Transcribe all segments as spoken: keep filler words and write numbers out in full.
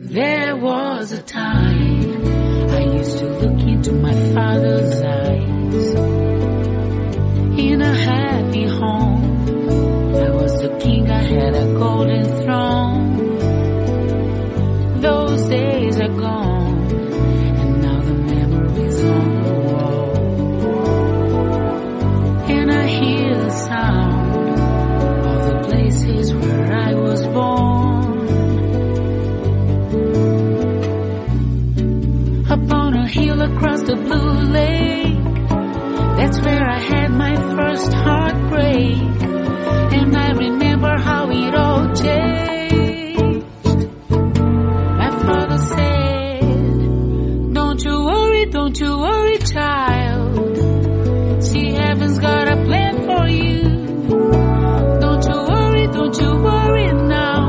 There was a time I used to look into my father's eyes. In a happy home, I was the king, I had a golden throne. Those days are gone, and now the memories on the wall. And I hear the sound of the places where I was born. Upon a hill across the blue lake, that's where I had my first heartbreak. And I remember how it all changed. My father said, don't you worry, don't you worry, child. See, heaven's got a plan for you. Don't you worry, don't you worry now.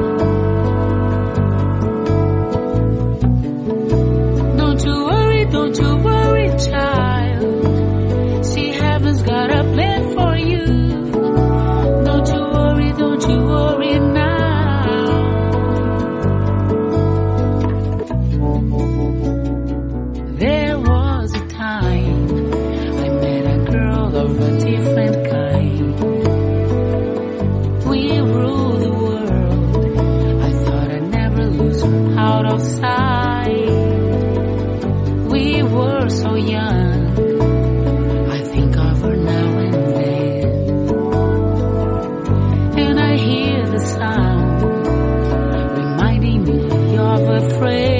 Don't you worry, don't you worry, child. See, heaven's got a plan for you. Don't you worry, don't you worry now. There was a time I met a girl of a different kind. We ruled the world. I thought I'd never lose her out of sight. We were so young, I think of her now and then. And I hear the sound reminding me of a friend.